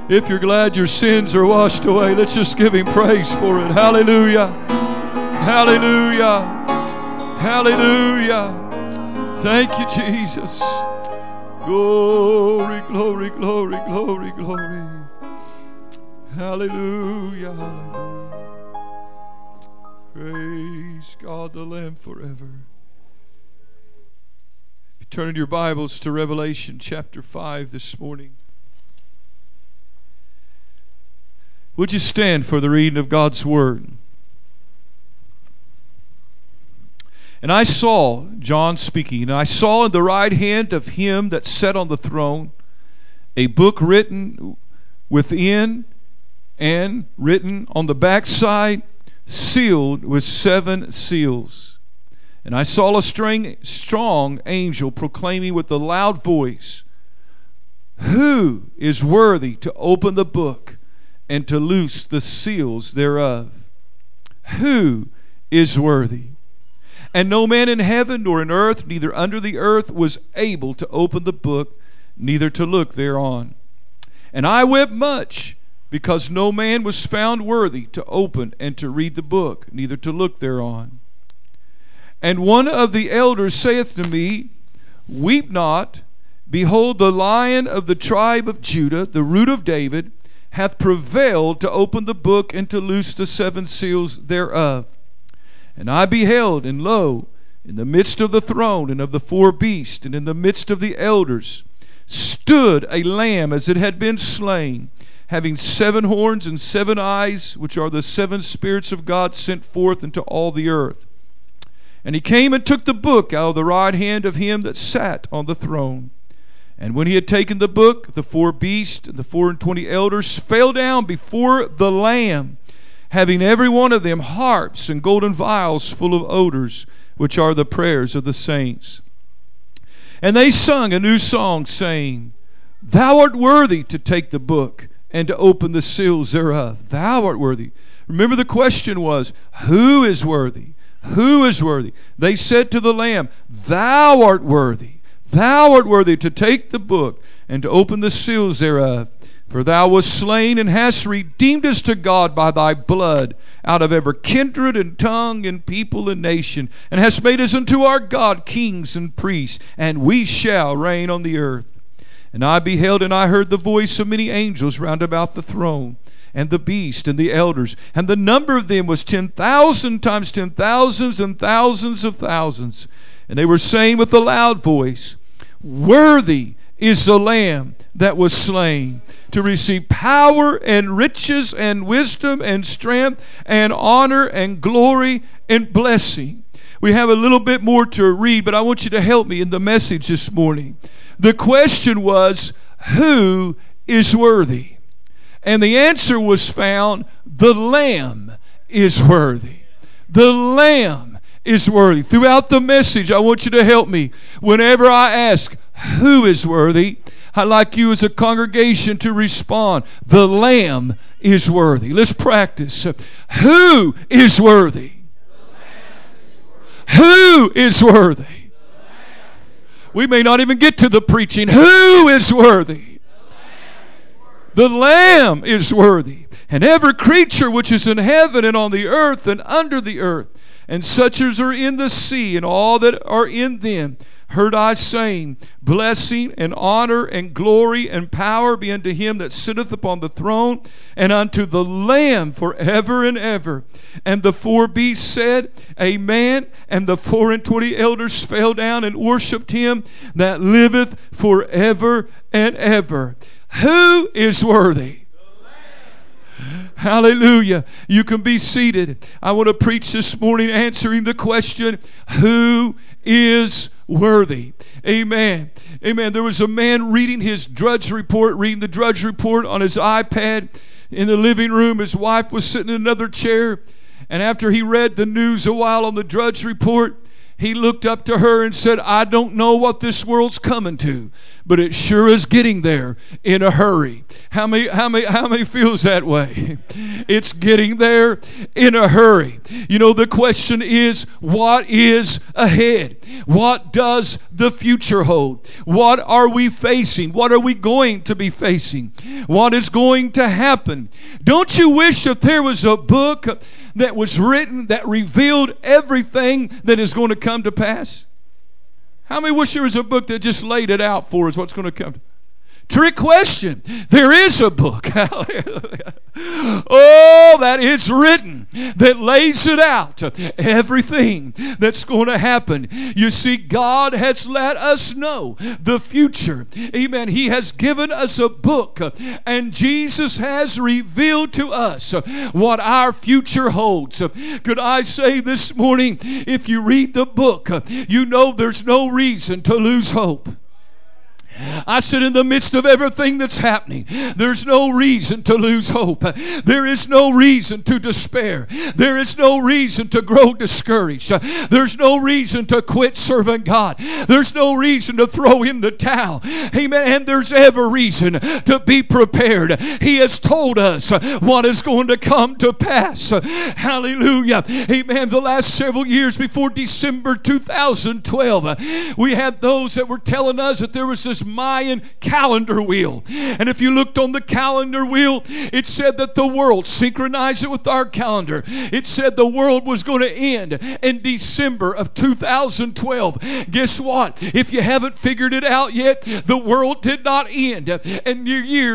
If you're glad your sins are washed away, let's just give Him praise for it. Hallelujah. Hallelujah. Hallelujah. Thank you, Jesus. Glory, glory, glory, glory, glory. Hallelujah. Hallelujah. Praise God the Lamb forever. If you turn in your Bibles to Revelation chapter 5 this morning. Would you stand for the reading of God's Word? And I saw, John speaking, and I saw in the right hand of him that sat on the throne a book written within and written on the backside, sealed with 7 seals. And I saw a strong angel proclaiming with a loud voice, "Who is worthy to open the book and to loose the seals thereof? Who is worthy?" And no man in heaven nor in earth, neither under the earth, was able to open the book, neither to look thereon. And I wept much, because no man was found worthy to open and to read the book, neither to look thereon. And one of the elders saith to me, "Weep not. Behold, the Lion of the tribe of Judah, the Root of David, hath prevailed to open the book and to loose the 7 seals thereof." And I beheld, and lo, in the midst of the throne and of the 4 beasts, and in the midst of the elders, stood a lamb as it had been slain, having 7 horns and 7 eyes, which are the 7 spirits of God sent forth into all the earth. And he came and took the book out of the right hand of him that sat on the throne. And when he had taken the book, the 4 beasts and the 24 elders fell down before the Lamb, having every one of them harps and golden vials full of odors, which are the prayers of the saints. And they sung a new song, saying, "Thou art worthy to take the book and to open the seals thereof." Thou art worthy. Remember, the question was, who is worthy? Who is worthy? They said to the Lamb, "Thou art worthy. Thou art worthy to take the book and to open the seals thereof. For thou wast slain and hast redeemed us to God by thy blood out of every kindred and tongue and people and nation, and hast made us unto our God kings and priests, and we shall reign on the earth." And I beheld, and I heard the voice of many angels round about the throne, and the beast, and the elders. And the number of them was 10,000 times 10,000s and thousands of thousands. And they were saying with a loud voice, "Worthy is the Lamb that was slain to receive power and riches and wisdom and strength and honor and glory and blessing." We have a little bit more to read, but I want you to help me in the message this morning. The question was, who is worthy? And the answer was found, the Lamb is worthy. The Lamb is worthy. Throughout the message, I want you to help me. Whenever I ask, who is worthy, I'd like you as a congregation to respond, the Lamb is worthy. Let's practice. Who is worthy? Who is worthy? We may not even get to the preaching. Who is worthy? The Lamb is worthy. And every creature which is in heaven and on the earth and under the earth, and such as are in the sea and all that are in them, heard I saying, blessing and honor and glory and power be unto him that sitteth upon the throne and unto the Lamb forever and ever. And the 4 beasts said, Amen. And the 24 elders fell down and worshipped him that liveth forever and ever. Who is worthy? Hallelujah. You can be seated. I want to preach this morning answering the question, who is worthy? Amen. Amen. There was a man reading the Drudge Report on his iPad in the living room. His wife was sitting in another chair. And after he read the news a while on the Drudge Report, He looked up to her and said, I don't know what this world's coming to, but it sure is getting there in a hurry. How many feels that way? It's getting there in a hurry. You know, the question is, what is ahead? What does the future hold? What are we facing? What are we going to be facing? What is going to happen? Don't you wish that there was a book that was written that revealed everything that is going to come to pass? How many wish there was a book that just laid it out for us, what's going to come? Trick question. There is a book. Hallelujah. Oh, that it's written, that lays it out, everything that's going to happen. You see, God has let us know the future. Amen. He has given us a book, and Jesus has revealed to us what our future holds. Could I say this morning, if you read the book, you know there's no reason to lose hope. I said, in the midst of everything that's happening, there's no reason to lose hope. There is no reason to despair. There is no reason to grow discouraged. There's no reason to quit serving God. There's no reason to throw in the towel. Amen. And there's every reason to be prepared. He has told us what is going to come to pass. Hallelujah. Amen. The last several years before December 2012, we had those that were telling us that there was this Mayan calendar wheel. And if you looked on the calendar wheel, it said that the world, synchronized it with our calendar, it said the world was going to end in December of 2012. Guess what? If you haven't figured it out yet, the world did not end in the year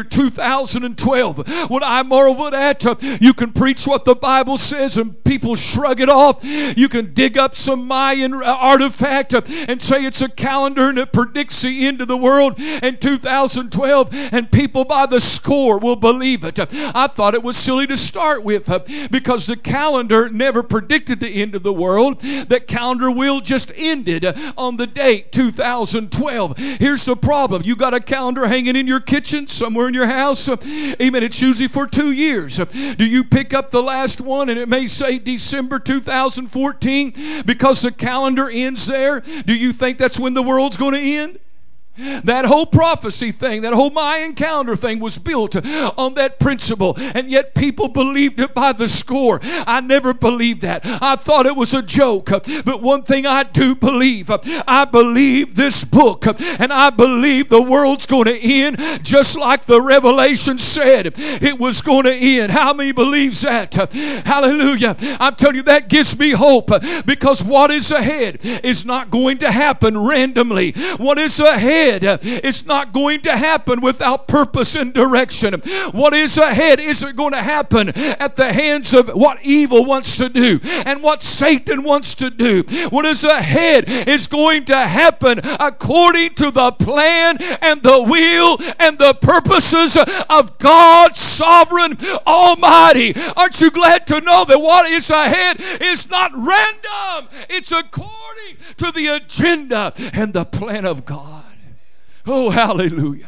2012. What I marveled at, you can preach what the Bible says and people shrug it off. You can dig up some Mayan artifact and say it's a calendar and it predicts the end of the world in 2012, and people by the score will believe it. I thought it was silly to start with because the calendar never predicted the end of the world. That calendar wheel just ended on the date 2012. Here's the problem. You got a calendar hanging in your kitchen somewhere in your house. Amen. It's usually for 2 years. Do you pick up the last one and it may say December 2014 because the calendar ends there? Do you think that's when the world's going to end? That whole prophecy thing, that whole Mayan calendar thing was built on that principle, and yet people believed it by the score. I never believed that. I thought it was a joke. But one thing I do believe, I believe this book, and I believe the world's going to end just like the Revelation said it was going to end. How many believes that? Hallelujah. I'm telling you, that gives me hope, because what is ahead is not going to happen randomly. What is ahead, it's not going to happen without purpose and direction. What is ahead isn't going to happen at the hands of what evil wants to do and what Satan wants to do. What is ahead is going to happen according to the plan and the will and the purposes of God, sovereign, almighty. Aren't you glad to know that what is ahead is not random? It's according to the agenda and the plan of God. Oh, hallelujah.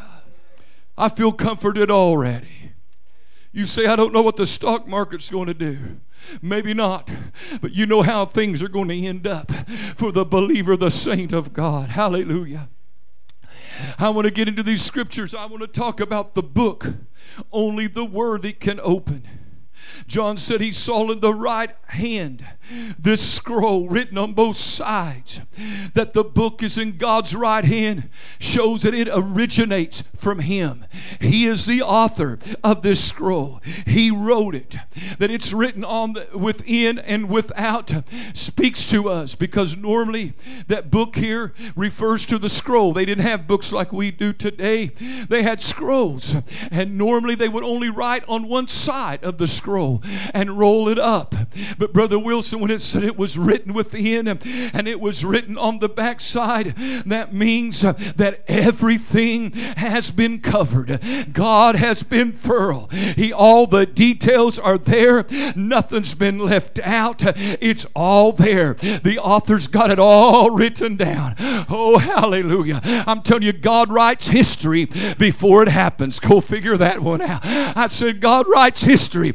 I feel comforted already. You say, I don't know what the stock market's going to do. Maybe not, but you know how things are going to end up for the believer, the saint of God. Hallelujah. I want to get into these scriptures. I want to talk about the book only the worthy can open. John said he saw in the right hand this scroll written on both sides. That the book is in God's right hand shows that it originates from Him. He is the author of this scroll. He wrote it. That it's written on within and without speaks to us, because normally that book here refers to the scroll. They didn't have books like we do today. They had scrolls, and normally they would only write on one side of the scroll and roll it up. But Brother Wilson, when it said it was written within and it was written on the backside, that means that everything has been covered. God has been thorough. All the details are there. Nothing's been left out. It's all there. The author's got it all written down. Oh, hallelujah. I'm telling you, God writes history before it happens. Go figure that one out. I said, God writes history. Oh,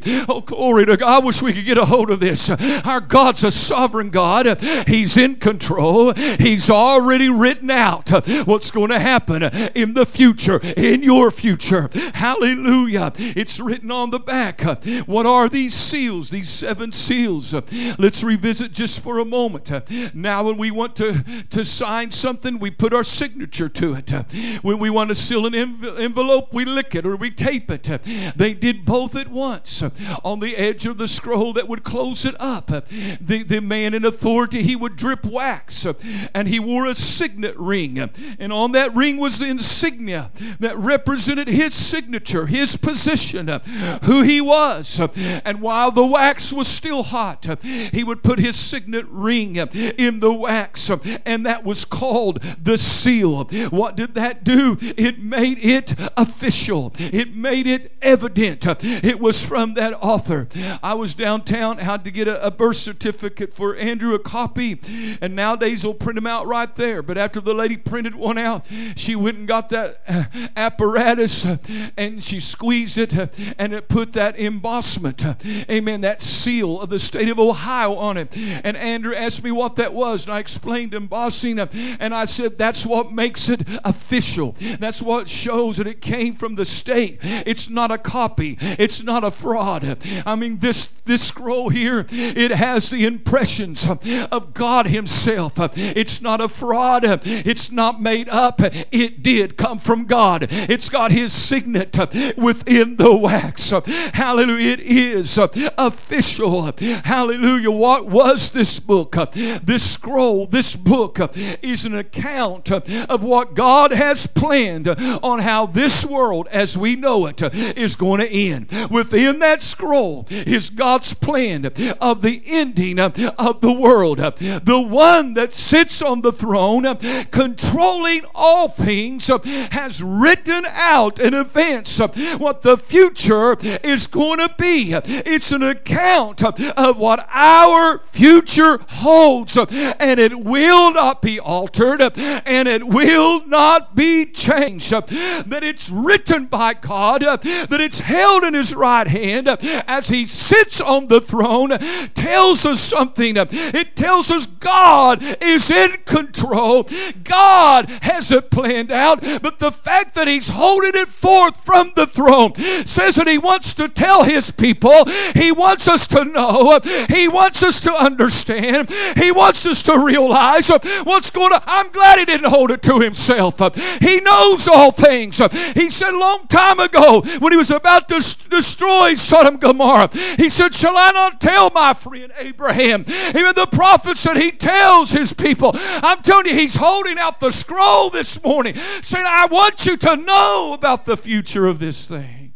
glory to God. I wish we could get a hold of this. Our God's a sovereign God. He's in control. He's already written out what's going to happen in the future, in your future. Hallelujah. It's written on the back. What are these seals, these 7 seals? Let's revisit just for a moment. Now, when we want to sign something, we put our signature to it. When we want to seal an envelope, we lick it or we tape it. They did both at once. On the edge of the scroll that would close it up, the man in authority, he would drip wax, and he wore a signet ring. And on that ring was the insignia that represented his signature, his position, who he was. And while the wax was still hot, he would put his signet ring in the wax, and that was called the seal. What did that do? It made it official. It made it evident. It was from that author. I was downtown, had to get a birth certificate for Andrew, a copy, and nowadays they'll print them out right there. But after the lady printed one out, she went and got that apparatus and she squeezed it and it put that embossment, amen, that seal of the state of Ohio on it. And Andrew asked me what that was, and I explained embossing, and I said that's what makes it official. That's what shows that it came from the state. It's not a copy. It's not a fraud. I mean, this scroll here, it has the impressions of God Himself. It's not a fraud. It's not made up. It did come from God. It's got His signet within the wax. Hallelujah. It is official. Hallelujah. What was this book? This scroll, this book is an account of what God has planned on how this world as we know it is going to end. Within that scroll is God's plan of the ending of the world. The one that sits on the throne controlling all things has written out in advance what the future is going to be. It's an account of what our future holds, and it will not be altered, and it will not be changed. That it's written by God, that it's held in His right hand as He sits on the throne, tells us something. It tells us God is in control. God has it planned out, but the fact that He's holding it forth from the throne says that He wants to tell His people. He wants us to know. He wants us to understand. He wants us to realize what's going on. I'm glad He didn't hold it to Himself. He knows all things. He said a long time ago when He was about to destroy Sodom and Gomorrah, He said, shall I not tell my friend Abraham? Even the prophet said He tells His people. I'm telling you, He's holding out the scroll this morning saying, I want you to know about the future of this thing.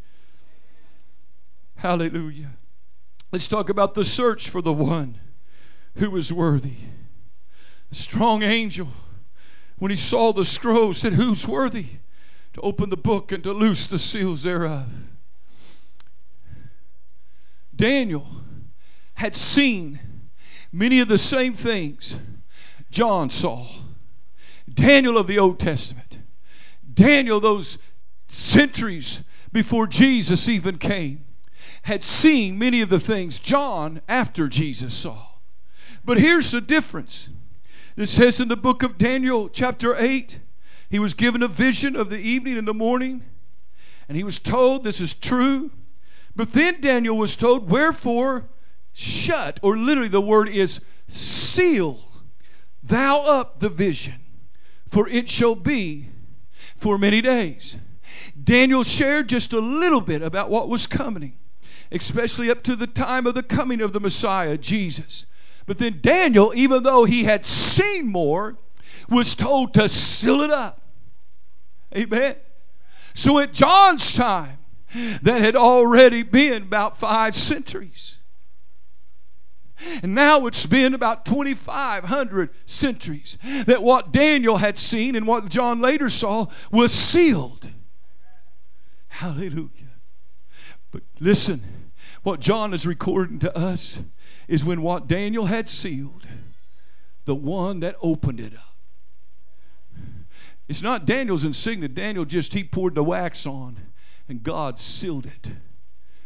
Hallelujah. Let's talk about the search for the one who was worthy. A strong angel, when he saw the scroll, said, who's worthy to open the book and to loose the seals thereof? Daniel had seen many of the same things John saw. Daniel of the Old Testament. Daniel, those centuries before Jesus even came, had seen many of the things John, after Jesus, saw. But here's the difference. It says in the book of Daniel, chapter 8, he was given a vision of the evening and the morning, and he was told this is true. But then Daniel was told, wherefore shut, or literally the word is seal thou up the vision, for it shall be for many days. Daniel shared just a little bit about what was coming, especially up to the time of the coming of the Messiah, Jesus. But then Daniel, even though he had seen more, was told to seal it up. Amen. So at John's time, that had already been about 5 centuries. And now it's been about 2,500 centuries that what Daniel had seen and what John later saw was sealed. Hallelujah. But listen, what John is recording to us is when what Daniel had sealed, the one that opened it up. It's not Daniel's insignia. Daniel he poured the wax on and God sealed it.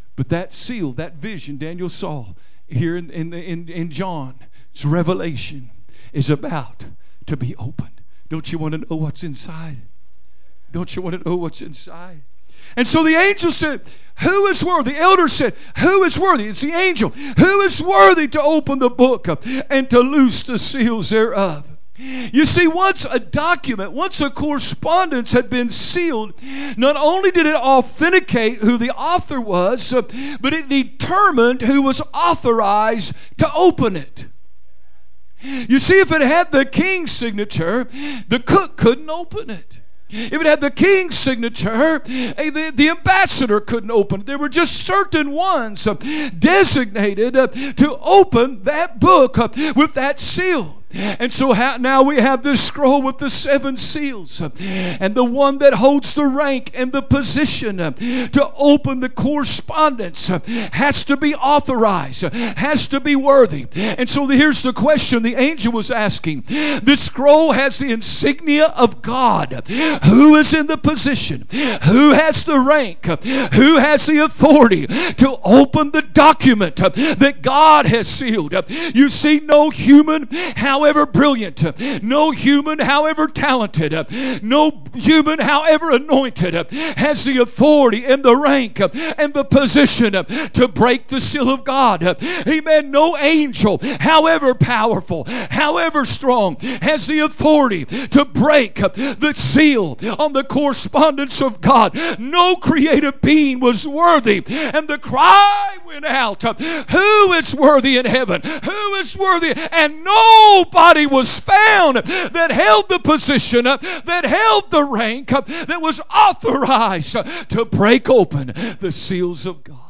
But that seal, that vision Daniel saw here in John's revelation is about to be opened. Don't you want to know what's inside? Don't you want to know what's inside? And so the angel said, who is worthy? The elder said, who is worthy? It's the angel. Who is worthy to open the book and to loose the seals thereof? You see, once a document, once a correspondence had been sealed, not only did it authenticate who the author was, but it determined who was authorized to open it. You see, if it had the king's signature, the cook couldn't open it. If it had the king's signature, the ambassador couldn't open it. There were just certain ones designated to open that book with that seal. And so now we have this scroll with the 7 seals. And the one that holds the rank and the position to open the correspondence has to be authorized, has to be worthy. And so here's the question the angel was asking. This scroll has the insignia of God. Who is in the position? Who has the rank? Who has the authority to open the document that God has sealed? You see, no human, however brilliant, no human, however talented, no human, however anointed, has the authority and the rank and the position to break the seal of God. Amen. No angel, however powerful, however strong, has the authority to break the seal on the correspondence of God. No creative being was worthy. And the cry went out, who is worthy in heaven? Who is worthy? And nobody was found that held the position, that held the rank, that was authorized to break open the seals of God.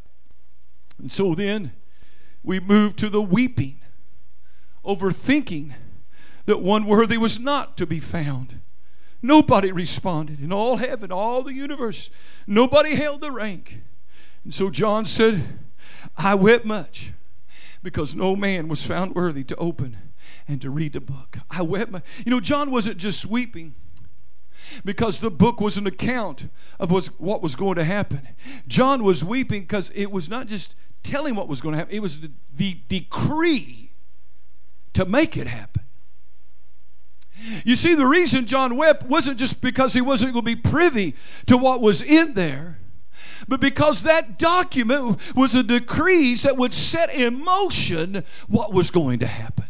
And so then we move to the weeping over thinking that one worthy was not to be found. Nobody responded in all heaven, all the universe. Nobody held the rank. And so John said, I wept much because no man was found worthy to open and to read the book. I wept much. You know, John wasn't just weeping because the book was an account of what was going to happen. John was weeping because it was not just telling what was going to happen. It was the decree to make it happen. You see, the reason John wept wasn't just because he wasn't going to be privy to what was in there, but because that document was a decree that would set in motion what was going to happen.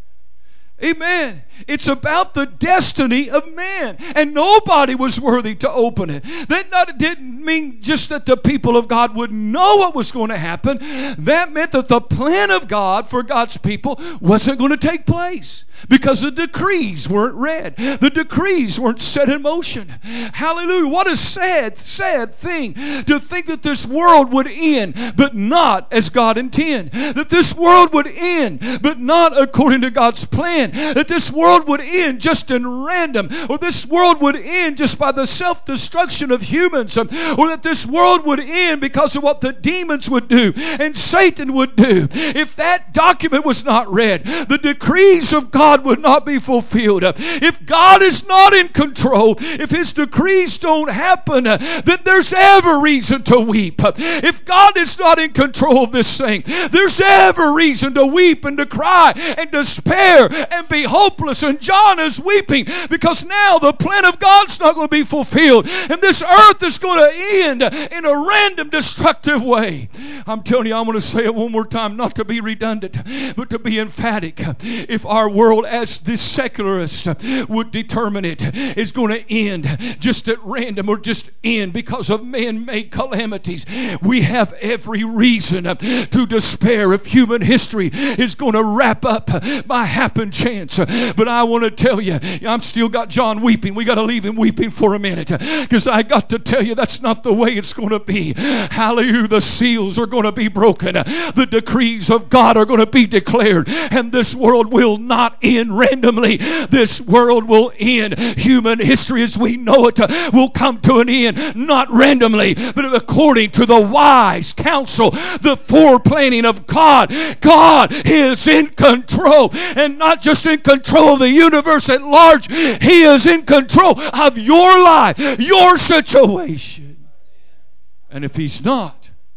Amen. It's about the destiny of man. And nobody was worthy to open it. That didn't mean just that the people of God would know what was going to happen. That meant that the plan of God for God's people wasn't going to take place. Because the decrees weren't read. The decrees weren't set in motion. Hallelujah. What a sad thing to think that this world would end, but not as God intended. That this world would end, but not according to God's plan. That this world would end just in random. Or this world would end just by the self-destruction of humans. Or that this world would end because of what the demons would do and Satan would do. If that document was not read, the decrees of God would not be fulfilled. If God is not in control, if His decrees don't happen, then there's ever reason to weep. If God is not in control of this thing, there's ever reason to weep and to cry and despair and be hopeless. And John is weeping because now the plan of God's not going to be fulfilled, and this earth is going to end in a random, destructive way. I'm telling you, I'm going to say it one more time, not to be redundant, but to be emphatic. If our world as the secularist would determine it is going to end just at random or just end because of man-made calamities, we have every reason to despair if human history is going to wrap up by happen chance. But I want to tell you, I'm still got John weeping. We got to leave him weeping for a minute, because I got to tell you that's not the way it's going to be. Hallelujah. The seals are going to be broken. The decrees of God are going to be declared, and this world will not end randomly. This world will end. Human history as we know it will come to an end, not randomly, but according to the wise counsel, the foreplanning of God. God is in control, and not just in control of the universe at large. He is in control of your life, your situation. And if He's not,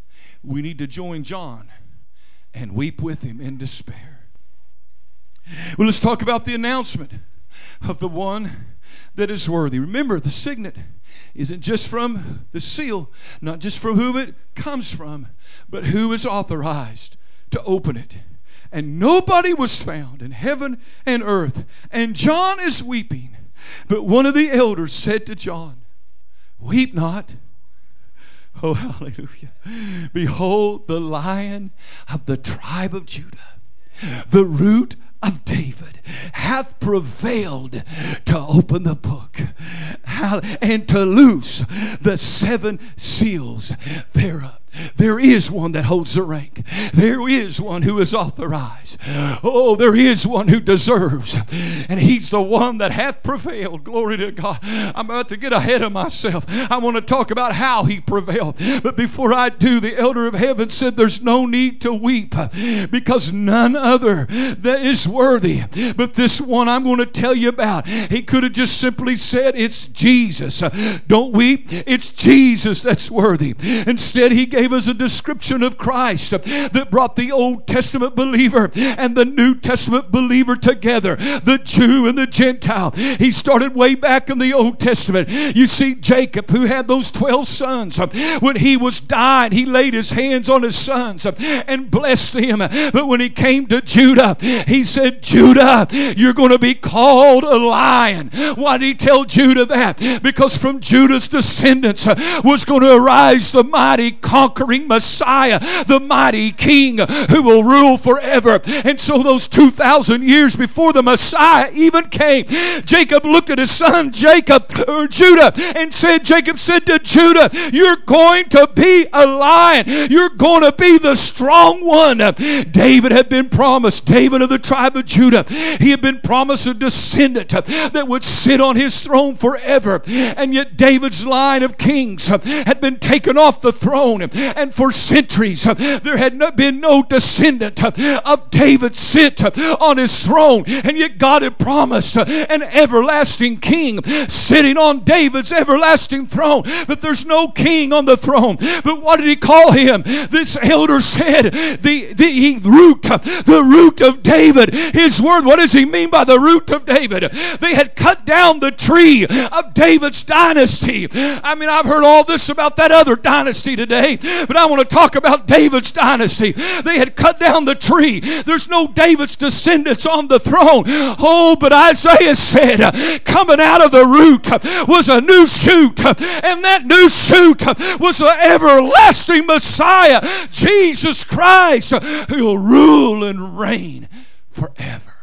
we need to join John and weep with him in despair. Well, let's talk about the announcement of the one that is worthy. Remember, the signet isn't just from the seal, not just from whom it comes from, but who is authorized to open it. And nobody was found in heaven and earth. And John is weeping. But one of the elders said to John, weep not. Oh, hallelujah. Behold, the Lion of the tribe of Judah, the Root of David, hath prevailed to open the book and to loose the 7 seals thereof. There is one that holds the rank. There is one who is authorized. Oh, there is one who deserves. And he's the one that hath prevailed. Glory to God. I'm about to get ahead of myself. I want to talk about how he prevailed. But before I do, the elder of heaven said there's no need to weep because none other that is worthy. But this one I'm going to tell you about, he could have just simply said, it's Jesus. Don't weep. It's Jesus that's worthy. Instead, he gave us a description of Christ that brought the Old Testament believer and the New Testament believer together, the Jew and the Gentile. He started way back in the Old Testament. You see Jacob, who had those 12 sons. When he was dying, he laid his hands on his sons and blessed them. But when he came to Judah, he said, Judah, you're going to be called a lion. Why did he tell Judah that? Because from Judah's descendants was going to arise the mighty conquering Messiah, the mighty King who will rule forever. And so those 2,000 years before the Messiah even came, Jacob looked at his son Judah and said, Jacob said to Judah, you're going to be a lion. You're going to be the strong one. David had been promised, David of the tribe of Judah, he had been promised a descendant that would sit on his throne forever. And yet David's line of kings had been taken off the throne. And for centuries, there had been no descendant of David sit on his throne. And yet God had promised an everlasting king sitting on David's everlasting throne. But there's no king on the throne. But what did he call him? This elder said, the root of David. His word, what does he mean by the root of David? They had cut down the tree of David's dynasty. I mean, I've heard all this about that other dynasty today, but I want to talk about David's dynasty. They had cut down the tree. There's no David's descendants on the throne. Oh, but Isaiah said, coming out of the root was a new shoot, and that new shoot was the everlasting Messiah, Jesus Christ, who will rule and reign forever.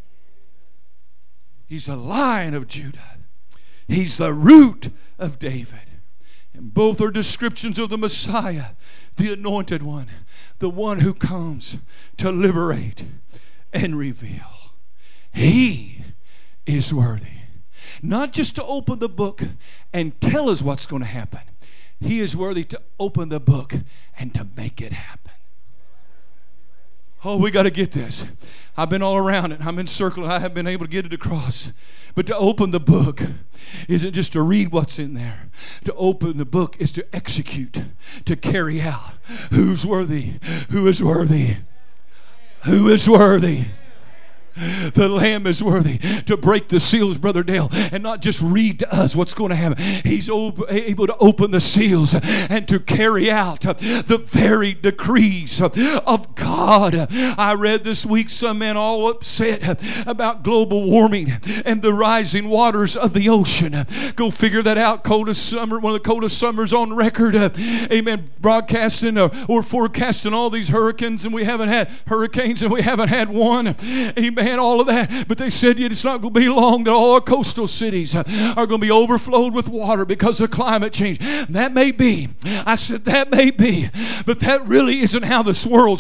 He's a Lion of Judah. He's the root of David. And both are descriptions of the Messiah, the anointed one, the one who comes to liberate and reveal. He is worthy. Not just to open the book and tell us what's going to happen. He is worthy to open the book and to make it happen. Oh, we got to get this. I've been all around it. I'm encircled. I haven't been able to get it across. But to open the book isn't just to read what's in there. To open the book is to execute, to carry out. Who's worthy? Who is worthy? Who is worthy? The Lamb is worthy to break the seals, Brother Dale, and not just read to us what's going to happen. He's able to open the seals and to carry out the very decrees of God. I read this week some men all upset about global warming and the rising waters of the ocean. Go figure that out. Coldest summer, one of the coldest summers on record. Amen. Broadcasting or forecasting all these hurricanes, and we haven't had hurricanes, and we haven't had one. Amen. All of that. But they said it's not going to be long that all our coastal cities are going to be overflowed with water because of climate change. That may be. I said that may be. But that really isn't how this world's going to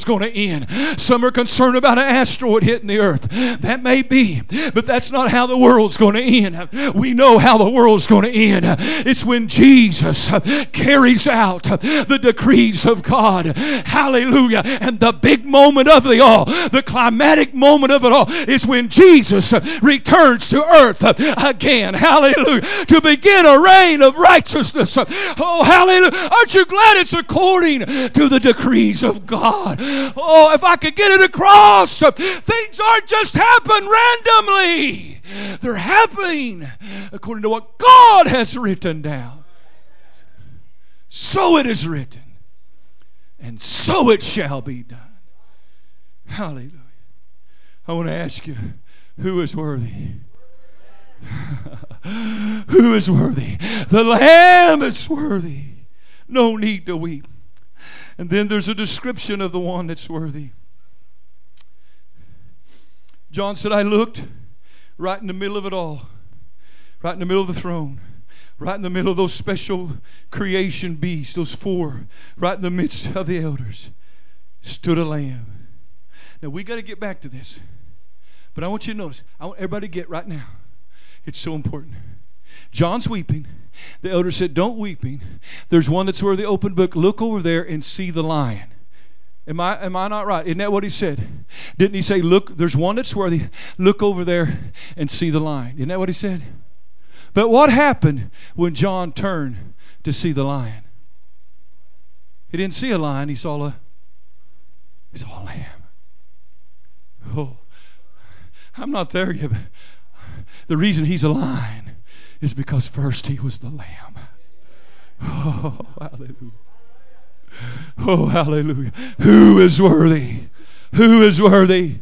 end. Some are concerned about an asteroid hitting the earth. That may be, but that's not how the world's going to end. We know how the world's going to end. It's when Jesus carries out the decrees of God. Hallelujah. And the big moment of it all, the climatic moment of it all, is when Jesus returns to earth again. Hallelujah. To begin a reign of righteousness. Oh, hallelujah. Aren't you glad it's according to the decrees of God? Oh, if I could get it across, things aren't just happen randomly. They're happening according to what God has written down. So it is written, and so it shall be done. Hallelujah. I want to ask you, who is worthy? Who is worthy? The Lamb is worthy. No need to weep. And then there's a description of the one that's worthy. John said, I looked right in the middle of it all, right in the middle of the throne, right in the middle of those special creation beasts, those four, right in the midst of the elders, stood a lamb. Now, we got to get back to this. But I want you to notice, I want everybody to get right now. It's so important. John's weeping. The elder said, don't weeping. There's one that's worthy. Open book. Look over there and see the lion. Am I not right? Isn't that what he said? Didn't he say, look, there's one that's worthy. Look over there and see the lion. Isn't that what he said? But what happened when John turned to see the lion? He didn't see a lion. He saw a lamb. Oh, I'm not there yet. The reason he's a lion is because first he was the lamb. Oh, hallelujah. Oh, hallelujah. Who is worthy? Who is worthy?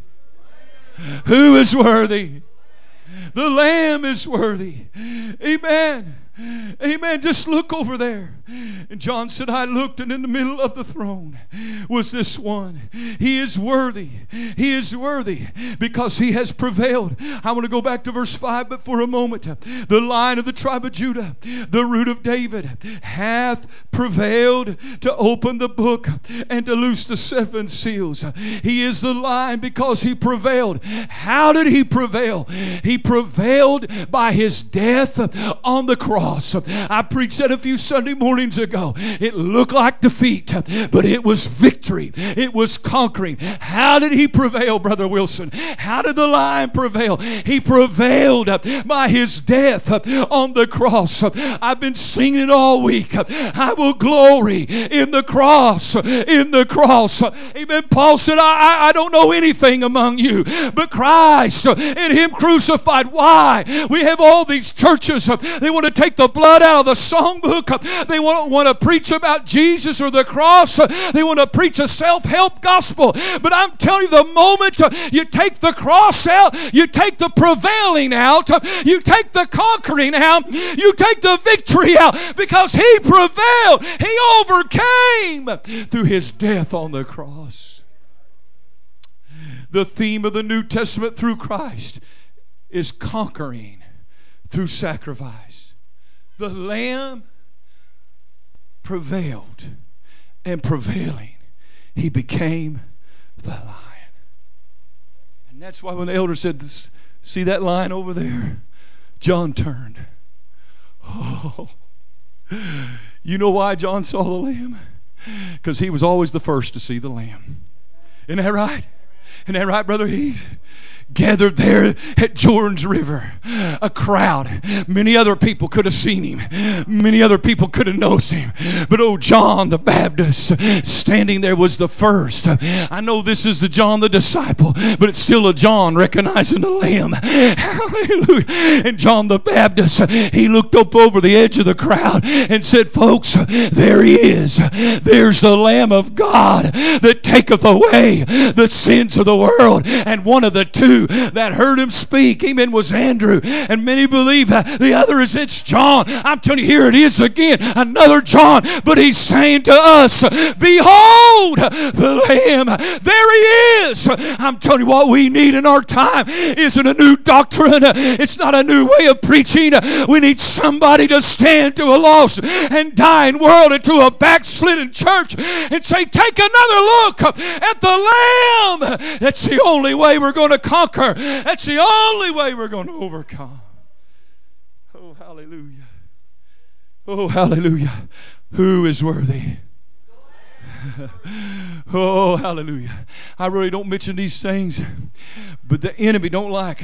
Who is worthy? The Lamb is worthy. Amen. Amen. Just look over there. And John said, I looked, and in the middle of the throne was this one. He is worthy. He is worthy because he has prevailed. I want to go back to verse 5, but for a moment. The Lion of the tribe of Judah, the Root of David, hath prevailed to open the book and to loose the seven seals. He is the Lion because he prevailed. How did he prevail? He prevailed by his death on the cross. I preached that a few Sunday mornings ago. It looked like defeat, but it was victory. It was conquering. How did he prevail, Brother Wilson? How did the Lion prevail? He prevailed by his death on the cross. I've been singing it all week. I will glory in the cross. In the cross. Amen. Paul said, I don't know anything among you but Christ and him crucified. Why? We have all these churches. They want to take the blood out of the songbook. They want to preach about Jesus or the cross. They want to preach a self-help gospel. But I'm telling you, the moment you take the cross out, you take the prevailing out, you take the conquering out, you take the victory out, because he prevailed. He overcame through his death on the cross. The theme of the New Testament through Christ is conquering through sacrifice. The Lamb prevailed, and prevailing, he became the Lion. And that's why when the elder said, see that lion over there? John turned. Oh, you know why John saw the Lamb? Because he was always the first to see the Lamb. Isn't that right? Isn't that right, Brother Heath? Gathered there at Jordan's River, a crowd. Many other people could have seen him. Many other people could have noticed him. But oh, John the Baptist standing there was the first. I know this is the John the disciple, but it's still a John recognizing the Lamb. Hallelujah. And John the Baptist, he looked up over the edge of the crowd and said, folks, there he is. There's the Lamb of God that taketh away the sins of the world. And one of the two Andrew that heard him speak. Amen. Was Andrew. And many believe that the other is it's John. I'm telling you, here it is again. Another John. But he's saying to us, behold the Lamb. There he is. I'm telling you, what we need in our time isn't a new doctrine. It's not a new way of preaching. We need somebody to stand to a lost and dying world and to a backslidden church and say, take another look at the Lamb. That's the only way we're going to conquer. That's the only way we're going to overcome. Oh, hallelujah. Oh, hallelujah. Who is worthy? Oh, hallelujah. I really don't mention these things, but the enemy don't like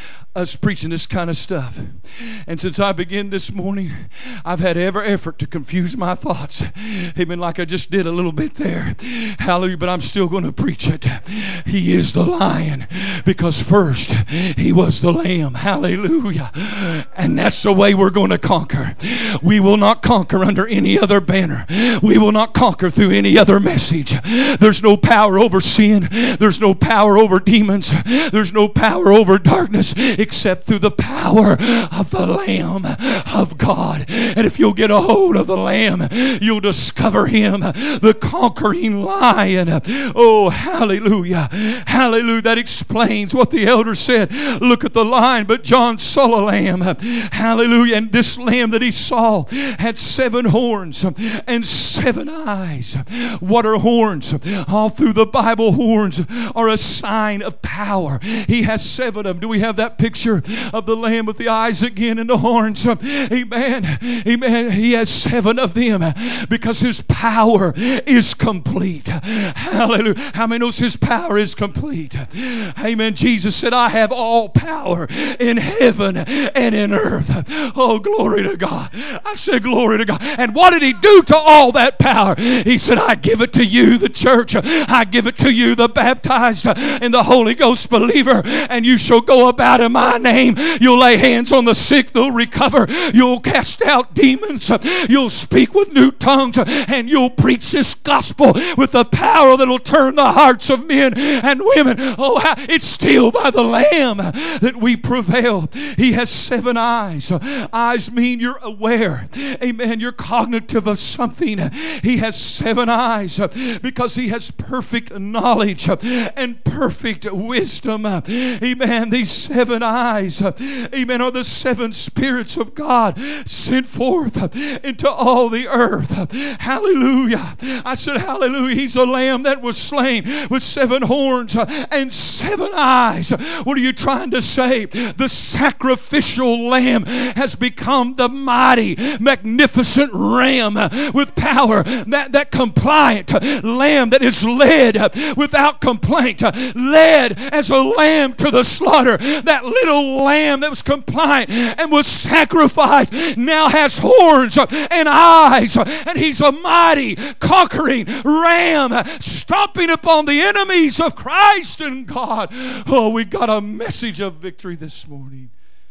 us preaching this kind of stuff. And since I began this morning, I've had every effort to confuse my thoughts. Amen. Like I just did a little bit there. Hallelujah. But I'm still going to preach it. He is the Lion, because first he was the Lamb. Hallelujah. And that's the way we're going to conquer. We will not conquer under any other banner. We will not conquer through any other message. There's no power over sin. There's no power over demons. There's no power over darkness except through the power of the Lamb of God. And if you'll get a hold of the Lamb, you'll discover him, the conquering Lion. Oh, hallelujah. Hallelujah. That explains what the elder said. Look at the lion, but John saw a lamb. Hallelujah. And this lamb that he saw had 7 horns and 7 eyes. What are horns? All through the Bible, horns are a sign of power. He has 7 of them. Do we have that picture of the lamb with the eyes again and the horns? Amen. Amen. He has 7 of them because his power is complete. Hallelujah. How many knows his power is complete? Amen. Jesus said, I have all power in heaven and in earth. Oh, glory to God. I said, glory to God. And what did he do to all that power? He said, I give it to you, the church. I give it to you, the baptized in the Holy Ghost believer. And you shall go about in my name. You'll lay hands on the sick, they'll recover. You'll cast out demons. You'll speak with new tongues. And you'll preach this gospel with the power that'll turn the hearts of men and women. Oh, it's still by the Lamb that we prevail. He has 7 eyes. Eyes mean you're aware. Amen. You're cognitive of something. He has 7 eyes because he has perfect knowledge and perfect wisdom. Amen. These 7 eyes, amen, are the 7 spirits of God sent forth into all the earth. Hallelujah. I said, hallelujah. He's a lamb that was slain with 7 horns and 7 eyes. What are you trying to say? The sacrificial lamb has become the mighty, magnificent ram with power. That compliant lamb that is led without complaint, led as a lamb to the slaughter. That little lamb that was compliant and was sacrificed now has horns and eyes, and he's a mighty conquering ram stomping upon the enemies of Christ and God. Oh, we got a message of victory this morning.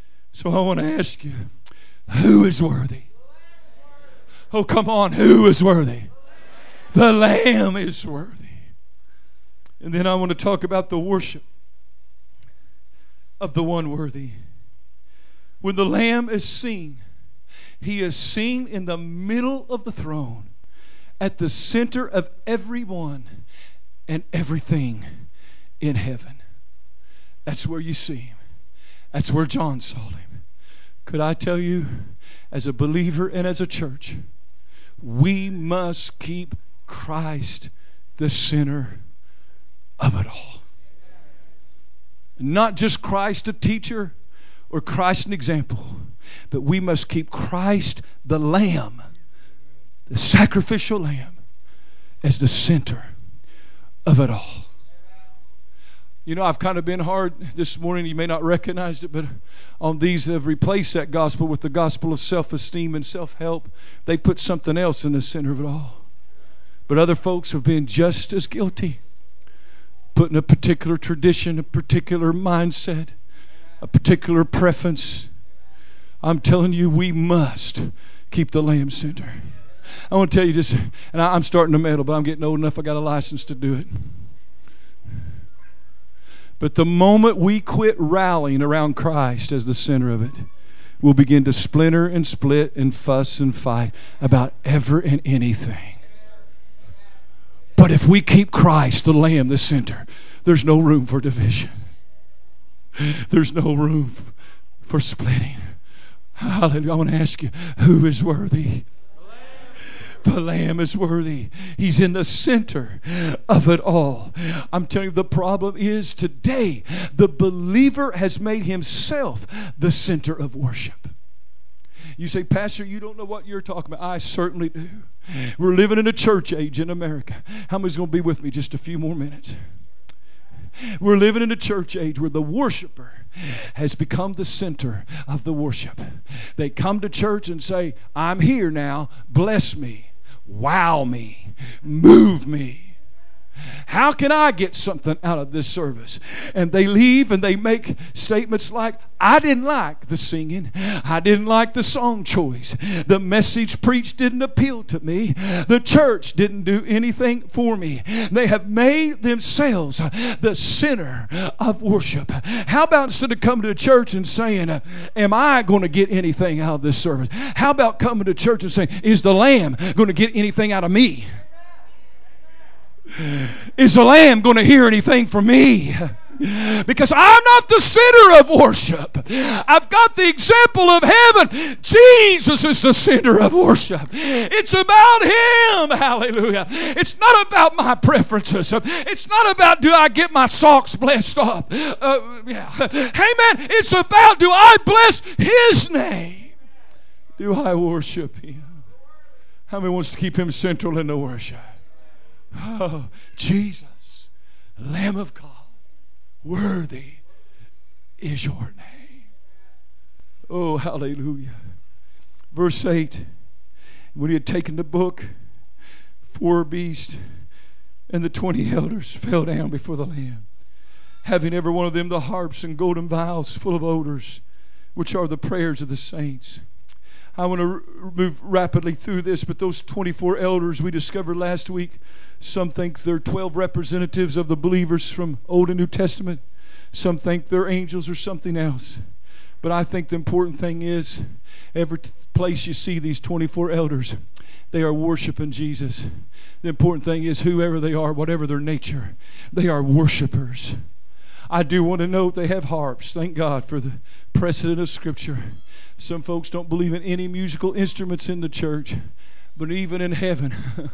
So I want to ask you, who is worthy? Oh, come on, who is worthy? The Lamb is worthy. And then I want to talk about the worship of the one worthy. When the Lamb is seen, he is seen in the middle of the throne, at the center of everyone and everything in heaven. That's where you see him. That's where John saw him. Could I tell you, as a believer and as a church, we must keep Christ the center of it all. Not just Christ a teacher or Christ an example, but we must keep Christ the Lamb, the sacrificial Lamb, as the center of it all. You know, I've kind of been hard this morning. You may not recognize it, but on these that have replaced that gospel with the gospel of self-esteem and self-help, they put something else in the center of it all. But other folks have been just as guilty, putting a particular tradition, a particular mindset, a particular preference. I'm telling you, we must keep the Lamb center. I want to tell you this, and I'm starting to meddle, but I'm getting old enough, I got a license to do it. But the moment we quit rallying around Christ as the center of it, we'll begin to splinter and split and fuss and fight about ever and anything. But if we keep Christ, the Lamb, the center, there's no room for division. There's no room for splitting. Hallelujah. I want to ask you, who is worthy? The Lamb is worthy. He's in the center of it all. I'm telling you, the problem is today, the believer has made himself the center of worship. You say, Pastor, you don't know what you're talking about. I certainly do. We're living in a church age in America. How many's going to be with me just a few more minutes? We're living in a church age where the worshiper has become the center of the worship. They come to church and say, I'm here now. Bless me. Wow me. Move me. How can I get something out of this service? And they leave and they make statements like, I didn't like the singing. I didn't like the song choice. The message preached didn't appeal to me. The church didn't do anything for me. They have made themselves the center of worship. How about instead of coming to church and saying, am I going to get anything out of this service? How about coming to church and saying, is the Lamb going to get anything out of me? Is the Lamb going to hear anything from me? Because I'm not the center of worship. I've got the example of heaven. Jesus is the center of worship. It's about Him. Hallelujah. It's not about my preferences. It's not about do I get my socks blessed up. Amen. It's about do I bless His name? Do I worship Him? How many wants to keep Him central in the worship? Oh, Jesus, Lamb of God, worthy is your name. Oh, hallelujah. Verse 8, when he had taken the book, 4 beasts and the 20 elders fell down before the Lamb, having every one of them the harps and golden vials full of odors, which are the prayers of the saints. I want to move rapidly through this, but those 24 elders we discovered last week, some think they're 12 representatives of the believers from Old and New Testament. Some think they're angels or something else. But I think the important thing is, every place you see these 24 elders, they are worshiping Jesus. The important thing is, whoever they are, whatever their nature, they are worshipers. I do want to note they have harps. Thank God for the precedent of Scripture. Some folks don't believe in any musical instruments in the church, but even in heaven,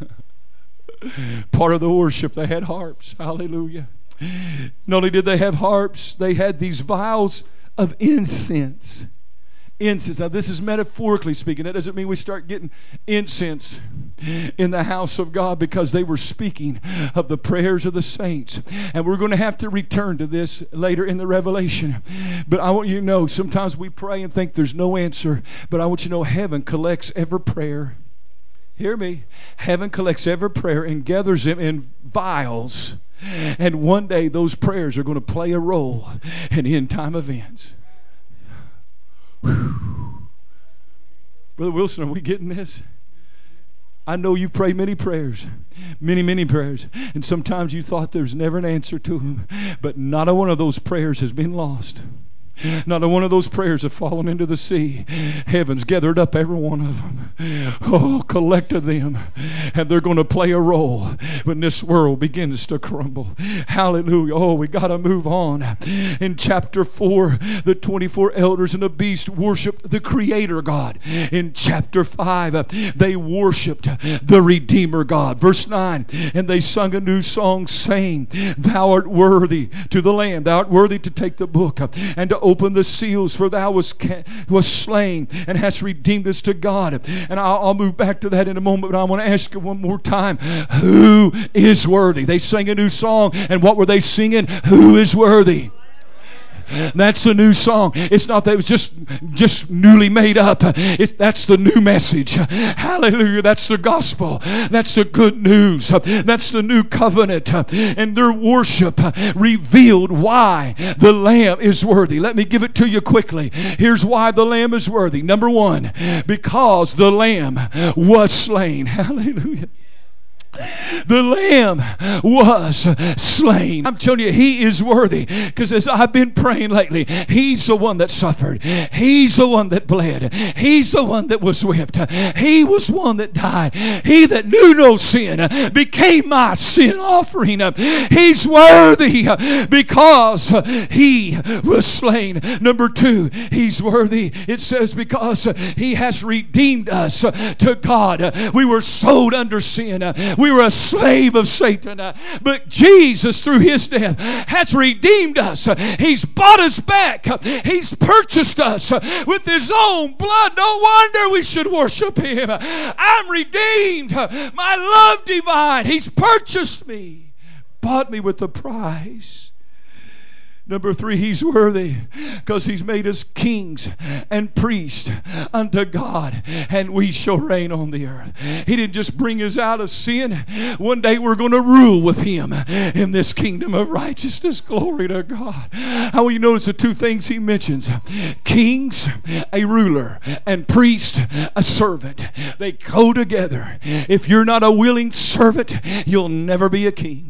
part of the worship, they had harps. Hallelujah. Not only did they have harps, they had these vials of incense. Incense. Now, this is metaphorically speaking. That doesn't mean we start getting incense in the house of God, because they were speaking of the prayers of the saints. And we're going to have to return to this later in the Revelation. But I want you to know, sometimes we pray and think there's no answer. But I want you to know, heaven collects every prayer. Hear me. Heaven collects every prayer and gathers them in vials. And one day those prayers are going to play a role in end time events. Whew. Brother Wilson, are we getting this? I know you've prayed many prayers, many prayers, and sometimes you thought there's never an answer to them, but not a one of those prayers has been lost. Not a one of those prayers have fallen into the sea. Heaven's gathered up every one of them. Oh, collected them. And they're going to play a role when this world begins to crumble. Hallelujah. Oh, we got to move on. In chapter 4, the 24 elders and the beast worshiped the Creator God. In chapter 5, they worshiped the Redeemer God. Verse 9, and they sung a new song saying, Thou art worthy to the Lamb. Thou art worthy to take the book and to open the seals, for thou was slain and hast redeemed us to God. And I'll move back to that in a moment, but I want to ask you one more time, who is worthy? They sang a new song, and what were they singing? Who is worthy? That's a new song. It's not that it was just newly made up. That's the new message. Hallelujah. That's the gospel. That's the good news. That's the new covenant. And their worship revealed why the Lamb is worthy. Let me give it to you quickly. Here's why the Lamb is worthy. Number 1, because the Lamb was slain. Hallelujah. The Lamb was slain. I'm telling you, He is worthy. Because as I've been praying lately, He's the one that suffered. He's the one that bled. He's the one that was whipped. He was one that died. He that knew no sin became my sin offering. He's worthy because He was slain. Number two, He's worthy. It says because He has redeemed us to God. We were sold under sin. We were a slave of Satan. But Jesus, through His death, has redeemed us. He's bought us back. He's purchased us with His own blood. No wonder we should worship Him. I'm redeemed. My love divine. He's purchased me. Bought me with a price. Number three, He's worthy because He's made us kings and priests unto God, and we shall reign on the earth. He didn't just bring us out of sin. One day we're going to rule with Him in this kingdom of righteousness. Glory to God. How will you notice the two things He mentions? Kings, a ruler, and priest, a servant. They go together. If you're not a willing servant, you'll never be a king.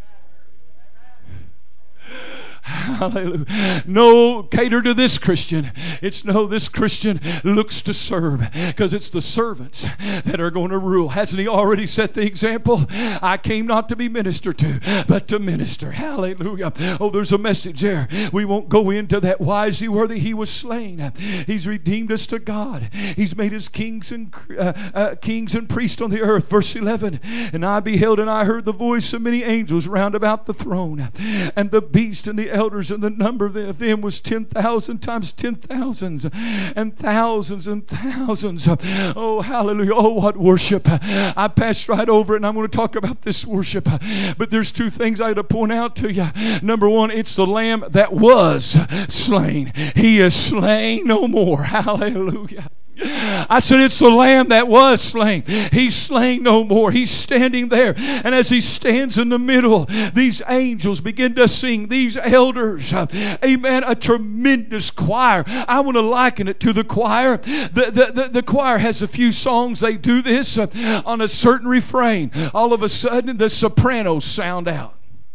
Hallelujah. No, cater to this Christian. It's no, this Christian looks to serve because it's the servants that are going to rule. Hasn't He already set the example? I came not to be ministered to, but to minister. Hallelujah. Oh, there's a message there. We won't go into that. Why is He worthy? He was slain. He's redeemed us to God. He's made us kings and priests on the earth. Verse 11. And I beheld and I heard the voice of many angels round about the throne, and the beast and the elders, and the number of them was 10,000 times 10,000s and thousands and thousands. Oh, hallelujah. Oh, what worship. I passed right over it, and I'm going to talk about this worship. But there's two things I got to point out to you. Number one, it's the Lamb that was slain. He is slain no more. Hallelujah. I said it's the Lamb that was slain. He's slain no more. He's standing there. And as He stands in the middle, these angels begin to sing. These elders, amen, a tremendous choir. I want to liken it to the choir. The choir has a few songs. They do this on a certain refrain. All of a sudden, the sopranos sound out.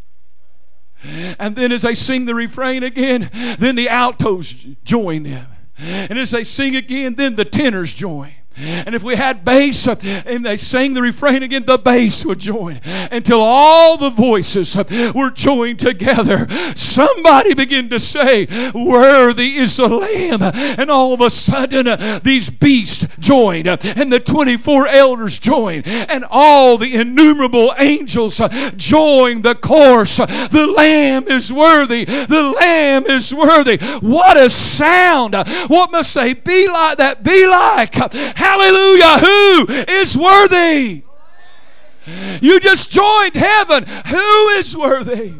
And then as they sing the refrain again, then the altos join them. And as they sing again, then the tenors join. And if we had bass and they sang the refrain again, the bass would join until all the voices were joined together. Somebody began to say, worthy is the Lamb. And all of a sudden these beasts joined, and the 24 elders joined, and all the innumerable angels joined the chorus. The Lamb is worthy. The Lamb is worthy. What a sound. What must they be like? That be like? Hallelujah. Who is worthy? You just joined heaven. Who is worthy?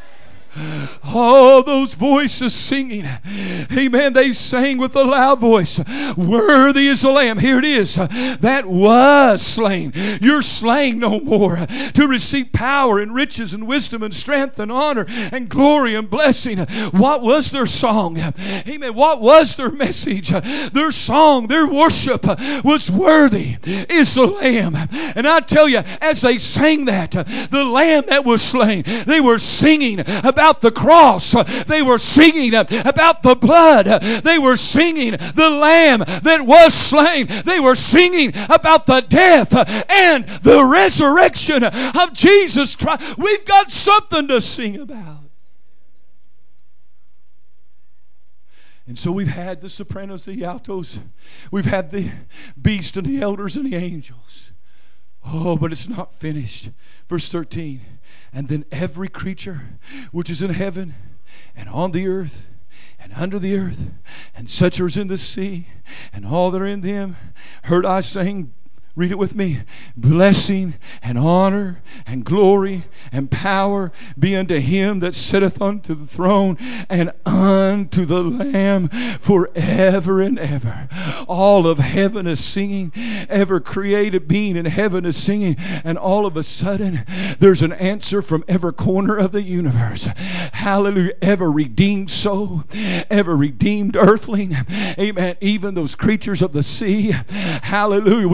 All those voices singing, amen, they sang with a loud voice, worthy is the Lamb. Here it is, that was slain. You're slain no more to receive power and riches and wisdom and strength and honor and glory and blessing. What was their song? Amen. What was their message? Their song, their worship was worthy is the Lamb. And I tell you, as they sang that, the Lamb that was slain, they were singing about the cross. They were singing about the blood. They were singing the Lamb that was slain. They were singing about the death and the resurrection of Jesus Christ. We've got something to sing about. And so we've had the sopranos, the altos. We've had the beast and the elders and the angels. Oh, but it's not finished. Verse 13. And then every creature which is in heaven and on the earth and under the earth and such as in the sea and all that are in them heard I saying, read it with me, blessing and honor and glory and power be unto Him that sitteth unto the throne and unto the Lamb forever and ever. All of heaven is singing. Ever created being in heaven is singing. And all of a sudden, there's an answer from every corner of the universe. Hallelujah. Ever redeemed soul, ever redeemed earthling. Amen. Even those creatures of the sea. Hallelujah. We hear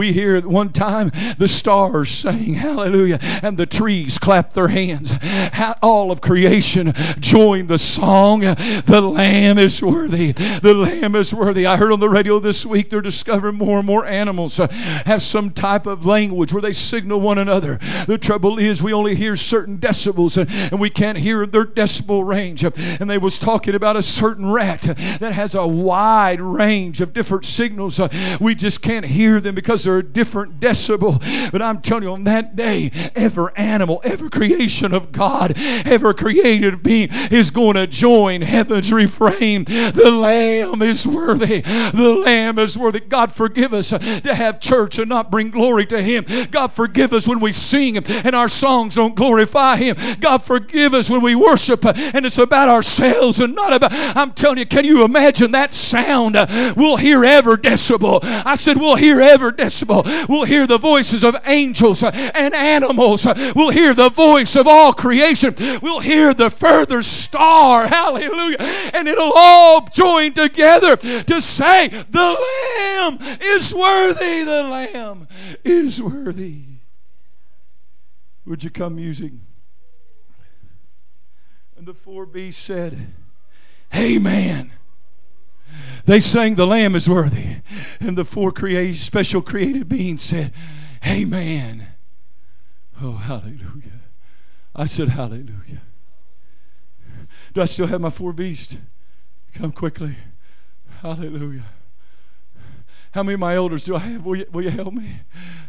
one time the stars sang, hallelujah, and the trees clapped their hands. All of creation joined the song, the Lamb is worthy. The Lamb is worthy. I heard on the radio this week they're discovering more and more animals have some type of language where they signal one another. The trouble is we only hear certain decibels and we can't hear their decibel range. And they was talking about a certain rat that has a wide range of different signals. We just can't hear them because they're a different decibel. But I'm telling you, on that day, every animal, every creation of God, every created being is going to join heaven's refrain. The Lamb is worthy. The Lamb is worthy. God forgive us to have church and not bring glory to Him. God forgive us when we sing and our songs don't glorify Him. God forgive us when we worship and it's about ourselves and not about. I'm telling you, can you imagine that sound? We'll hear every decibel. I said we'll hear every decibel. We'll hear the voices of angels and animals. We'll hear the voice of all creation. We'll hear the further star. Hallelujah. And it'll all join together to say, the Lamb is worthy. The Lamb is worthy. Would you come, music? And the four beasts said, Amen. They sang, the Lamb is worthy. And the four special created beings said, Amen. Oh, hallelujah. I said, hallelujah. Do I still have my four beasts? Come quickly. Hallelujah. How many of my elders do I have? Will you help me?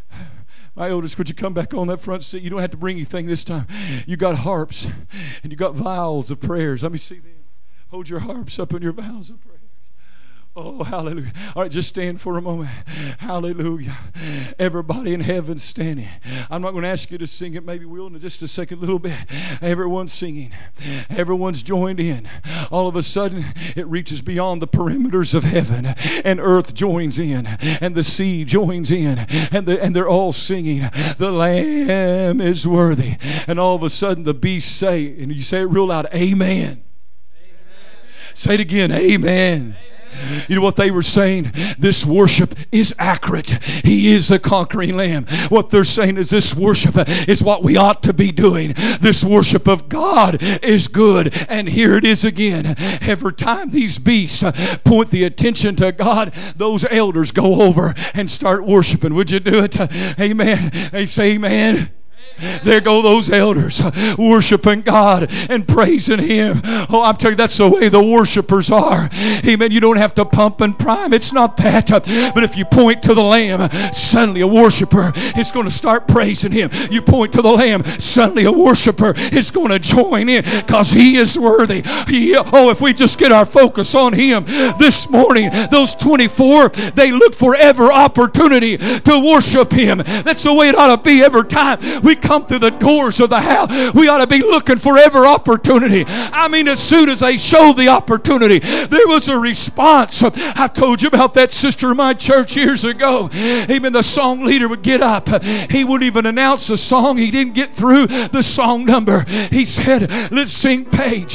My elders, could you come back on that front seat? You don't have to bring anything this time. You got harps and you got vials of prayers. Let me see them. Hold your harps up and your vials of prayers. Oh, hallelujah. All right, just stand for a moment. Hallelujah. Everybody in heaven standing. I'm not going to ask you to sing it. Maybe we'll in just a second, little bit. Everyone's singing. Everyone's joined in. All of a sudden, it reaches beyond the perimeters of heaven, and earth joins in, and the sea joins in, and they're all singing, the Lamb is worthy. And all of a sudden, the beasts say, and you say it real loud, Amen. Amen. Say it again, Amen. You know what they were saying? This worship is accurate. He is a conquering Lamb. What they're saying is this worship is what we ought to be doing. This worship of God is good. And here it is again. Every time these beasts point the attention to God, those elders go over and start worshiping. Would you do it? Amen. They say amen. There go those elders worshiping God and praising Him. Oh, I'm telling you, that's the way the worshipers are. Amen. You don't have to pump and prime. It's not that. But if you point to the Lamb, suddenly a worshiper is going to start praising Him. You point to the Lamb, suddenly a worshiper is going to join in because He is worthy. If we just get our focus on Him this morning, those 24, they look for every opportunity to worship Him. That's the way it ought to be every time we come through the doors of the house. We ought to be looking for every opportunity. I mean, as soon as they showed the opportunity, there was a response. I told you about that sister in my church years ago. Even the song leader would get up. He wouldn't even announce the song. He didn't get through the song number. He said, let's sing page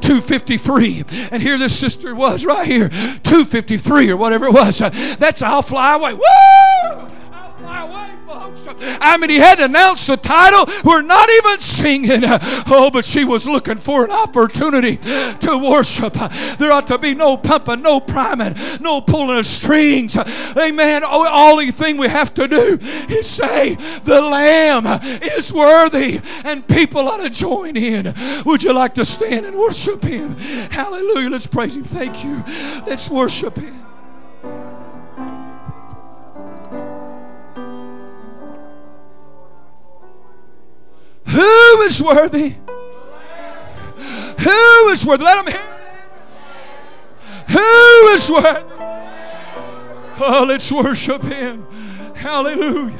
253. And here this sister was right here, 253 or whatever it was. That's I'll Fly Away. Woo! I'll fly away, folks. I mean, he had to announce the title. We're not even singing. Oh, but she was looking for an opportunity to worship. There ought to be no pumping, no priming, no pulling of strings. Amen. Only thing we have to do is say, the Lamb is worthy, and people ought to join in. Would you like to stand and worship Him? Hallelujah. Let's praise Him. Thank you. Let's worship Him. Who is worthy? Who is worthy? Let them hear it. Who is worthy? Oh, let's worship Him. Hallelujah.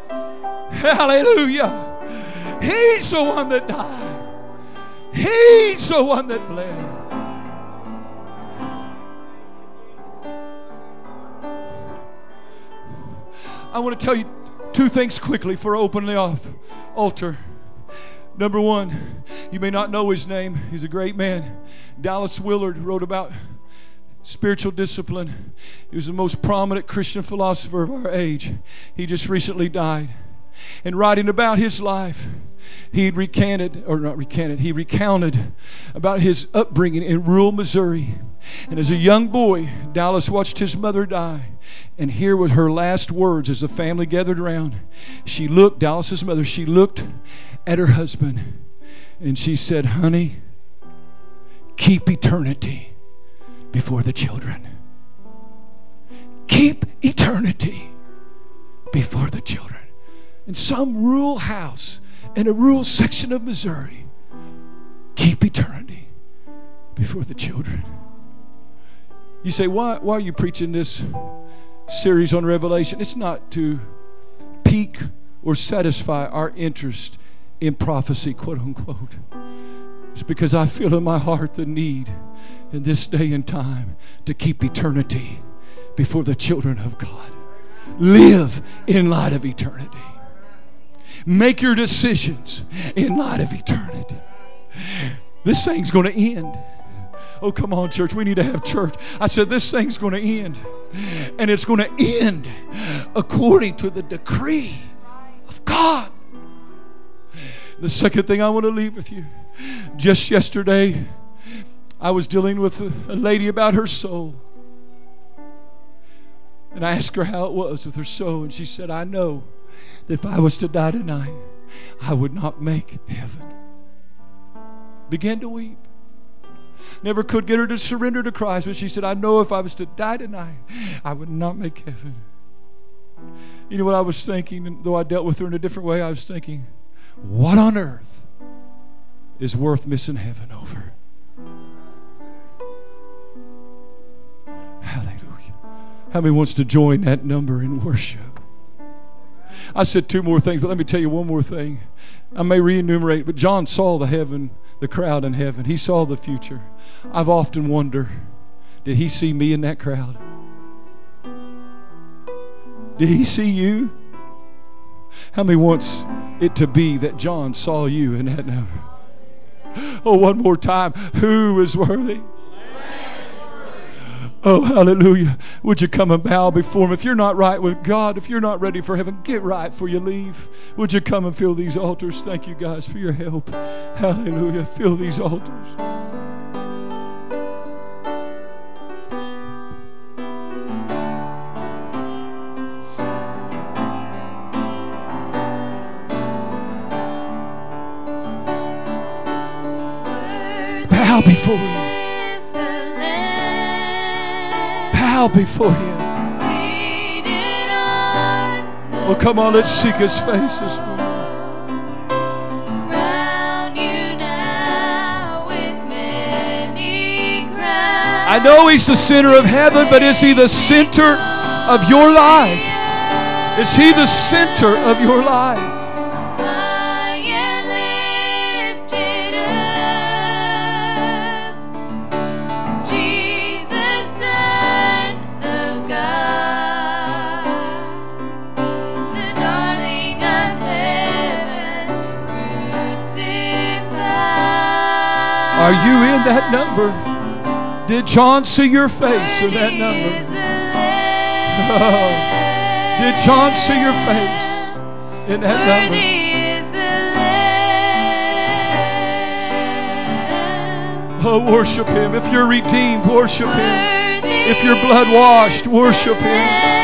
Hallelujah. He's the one that died. He's the one that bled. I want to tell you two things quickly before I open the altar. Number one, you may not know his name. He's a great man. Dallas Willard wrote about spiritual discipline. He was the most prominent Christian philosopher of our age. He just recently died. And writing about his life, he recounted about his upbringing in rural Missouri. And as a young boy, Dallas watched his mother die. And here was her last words as the family gathered around. Dallas's mother, she looked at her husband and she said, "Honey, keep eternity before the children. Keep eternity before the children." In some rural house in a rural section of Missouri, keep eternity before the children. You say, why are you preaching this series on Revelation? It's not to pique or satisfy our interest in prophecy, quote unquote. It's because I feel in my heart the need in this day and time to keep eternity before the children of God. Live in light of eternity. Make your decisions in light of eternity. This thing's going to end. Oh, come on, church. We need to have church. I said, this thing's going to end. And it's going to end according to the decree of God. The second thing I want to leave with you. Just yesterday, I was dealing with a lady about her soul. And I asked her how it was with her soul. And she said, "I know that if I was to die tonight, I would not make heaven." Began to weep. Never could get her to surrender to Christ, but she said, "I know if I was to die tonight, I would not make heaven." You know what I was thinking? And though I dealt with her in a different way, I was thinking, what on earth is worth missing heaven over? Hallelujah. How many wants to join that number in worship? I said two more things, but let me tell you one more thing. I may re-enumerate, but John saw the crowd in heaven. He saw the future. I've often wondered, did he see me in that crowd? Did he see you? How many wants it to be that John saw you in that number? Oh, one more time. Who is worthy? Oh, hallelujah. Would you come and bow before him? If you're not right with God, if you're not ready for heaven, get right before you leave. Would you come and fill these altars? Thank you, guys, for your help. Hallelujah. Fill these altars. Bow before him. Bow before him. Oh, come on, let's seek his face this morning. I know he's the center of heaven, but is he the center of your life? Is he the center of your life? Are you in that number? Did John see your face in that number? Oh. Did John see your face in that number? Oh, worship him. If you're redeemed, worship him. If you're blood washed, worship him.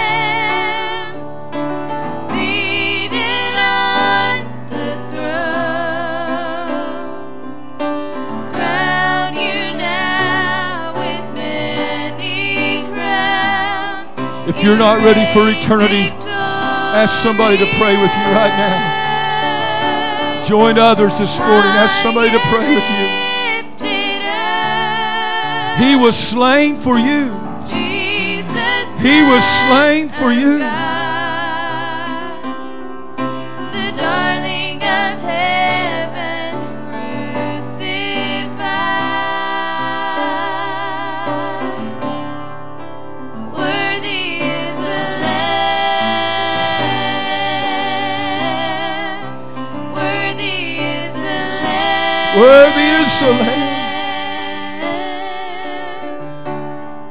If you're not ready for eternity, ask somebody to pray with you right now. Join others this morning. Ask somebody to pray with you. He was slain for you. He was slain for you. Worthy is the Lamb.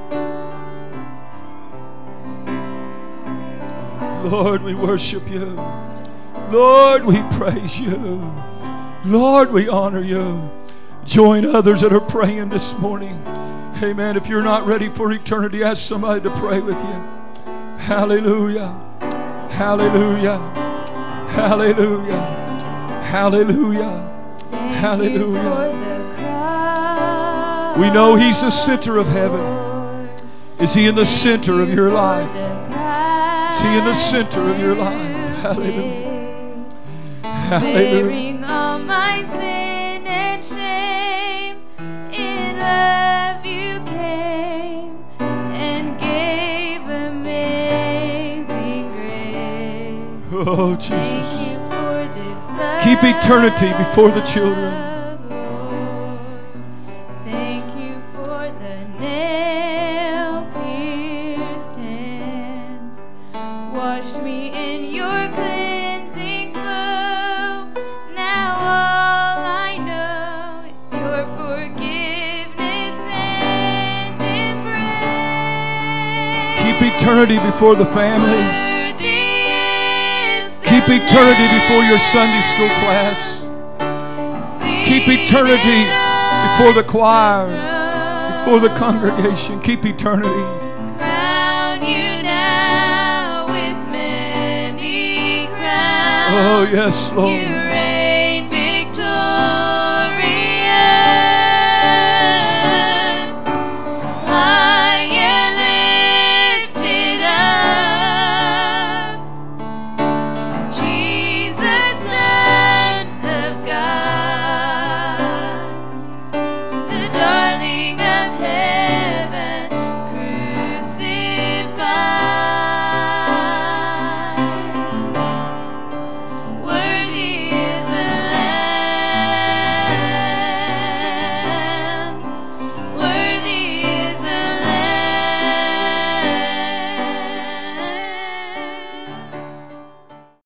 Lord, we worship you. Lord, we praise you. Lord, we honor you. Join others that are praying this morning. Amen. If you're not ready for eternity, ask somebody to pray with you. Hallelujah. Hallelujah. Hallelujah. Hallelujah. Hallelujah. We know He's the center of heaven. Is He in the center of your life? Is He in the center of your life? Hallelujah. Hallelujah. Bearing all my sin and shame, in love you came and gave amazing grace. Oh, Jesus. Thank you for this love. Keep eternity before the children. Thank you for the nail-pierced hands. Washed me in your cleansing flow. Now all I know, your forgiveness and embrace. Keep eternity before the family. Keep eternity before your Sunday school class. Keep eternity before the choir, before the congregation. Keep eternity. Crown you now with many crowns. Oh, yes, Lord.